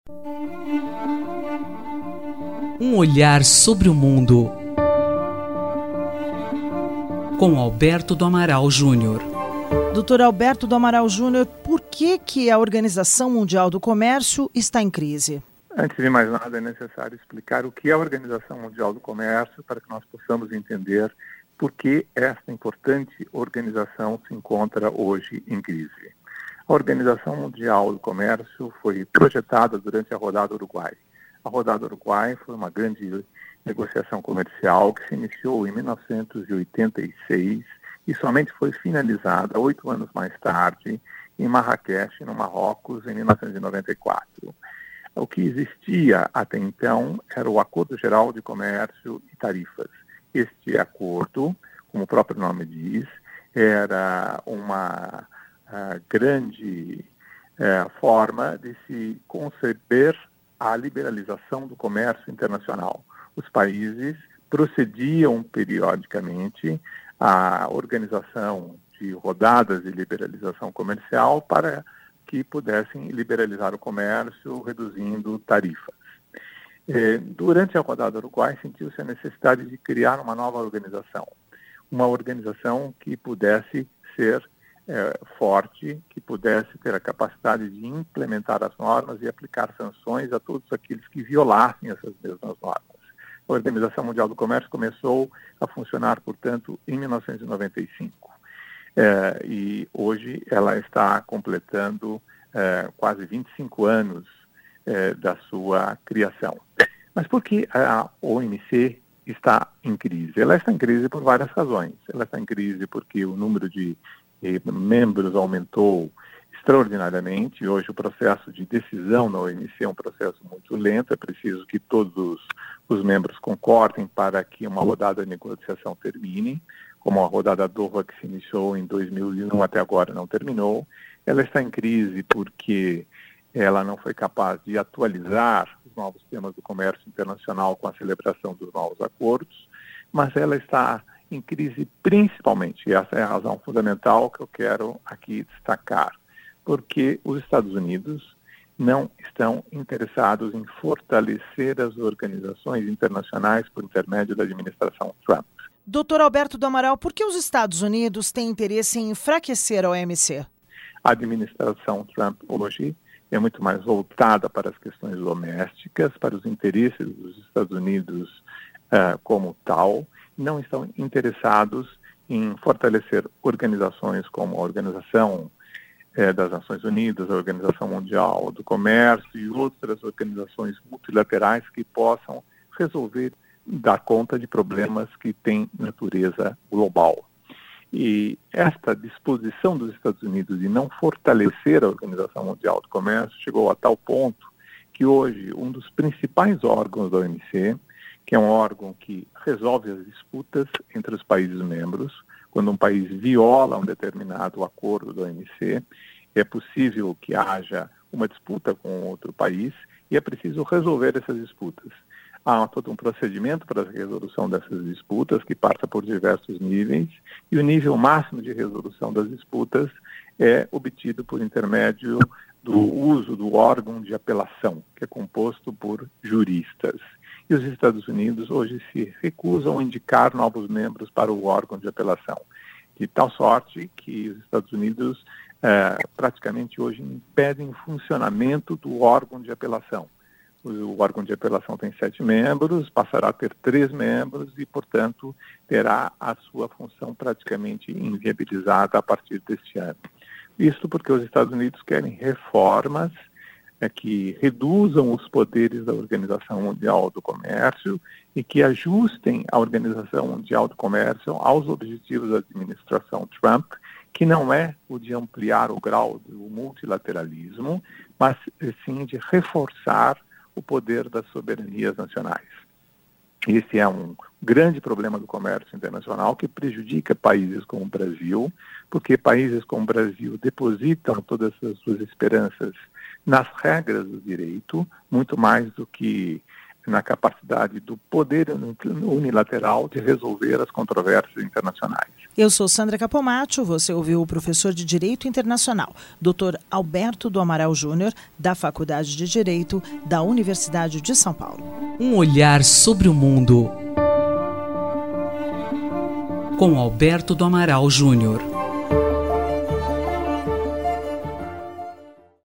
Um olhar sobre o mundo, com Alberto do Amaral Júnior. Doutor Alberto do Amaral Júnior, por que a Organização Mundial do Comércio está em crise? Antes de mais nada, é necessário explicar o que é a Organização Mundial do Comércio para que nós possamos entender por que esta importante organização se encontra hoje em crise. A Organização Mundial do Comércio foi projetada durante a Rodada Uruguai. A Rodada Uruguai foi uma grande negociação comercial que se iniciou em 1986 e somente foi finalizada 8 anos mais tarde em Marrakech, no Marrocos, em 1994. O que existia até então era o Acordo Geral de Comércio e Tarifas. Este acordo, como o próprio nome diz, era uma grande forma de se conceber a liberalização do comércio internacional. Os países procediam periodicamente à organização de rodadas de liberalização comercial para que pudessem liberalizar o comércio, reduzindo tarifas. Durante a Rodada Uruguai, sentiu-se a necessidade de criar uma nova organização. Uma organização que pudesse ser forte, que pudesse ter a capacidade de implementar as normas e aplicar sanções a todos aqueles que violassem essas mesmas normas. A Organização Mundial do Comércio começou a funcionar, portanto, em 1995. E hoje ela está completando quase 25 anos da sua criação. Mas por que a OMC está em crise? Ela está em crise por várias razões. Ela está em crise porque o número de membros aumentou extraordinariamente. Hoje o processo de decisão na OMC é um processo muito lento. É preciso que todos os membros concordem para que uma rodada de negociação termine, como a rodada Doha que se iniciou em 2001 até agora não terminou. Ela está em crise porque ela não foi capaz de atualizar os novos temas do comércio internacional com a celebração dos novos acordos, mas ela está em crise principalmente, e essa é a razão fundamental que eu quero aqui destacar, porque os Estados Unidos não estão interessados em fortalecer as organizações internacionais por intermédio da administração Trump. Doutor Alberto do Amaral, por que os Estados Unidos têm interesse em enfraquecer a OMC? A administração Trump hoje é muito mais voltada para as questões domésticas, para os interesses dos Estados Unidos como tal. Não estão interessados em fortalecer organizações como a Organização das Nações Unidas, a Organização Mundial do Comércio e outras organizações multilaterais que possam resolver, dar conta de problemas que têm natureza global. E esta disposição dos Estados Unidos de não fortalecer a Organização Mundial do Comércio chegou a tal ponto que hoje um dos principais órgãos da OMC, que é um órgão que resolve as disputas entre os países membros, quando um país viola um determinado acordo da OMC, é possível que haja uma disputa com outro país e é preciso resolver essas disputas. Há todo um procedimento para a resolução dessas disputas que passa por diversos níveis e o nível máximo de resolução das disputas é obtido por intermédio do uso do órgão de apelação, que é composto por juristas. E os Estados Unidos hoje se recusam a indicar novos membros para o órgão de apelação, de tal sorte que os Estados Unidos praticamente hoje impedem o funcionamento do órgão de apelação. O órgão de apelação tem 7 membros, passará a ter 3 membros e, portanto, terá a sua função praticamente inviabilizada a partir deste ano. Isso porque os Estados Unidos querem reformas que reduzam os poderes da Organização Mundial do Comércio e que ajustem a Organização Mundial do Comércio aos objetivos da administração Trump, que não é o de ampliar o grau do multilateralismo, mas sim de reforçar o poder das soberanias nacionais. Esse é um grande problema do comércio internacional que prejudica países como o Brasil, porque países como o Brasil depositam todas as suas esperanças nas regras do direito, muito mais do que na capacidade do poder unilateral de resolver as controvérsias internacionais. Eu sou Sandra Capomatto, você ouviu o professor de Direito Internacional, Dr. Alberto do Amaral Júnior, da Faculdade de Direito da Universidade de São Paulo. Um olhar sobre o mundo com Alberto do Amaral Júnior.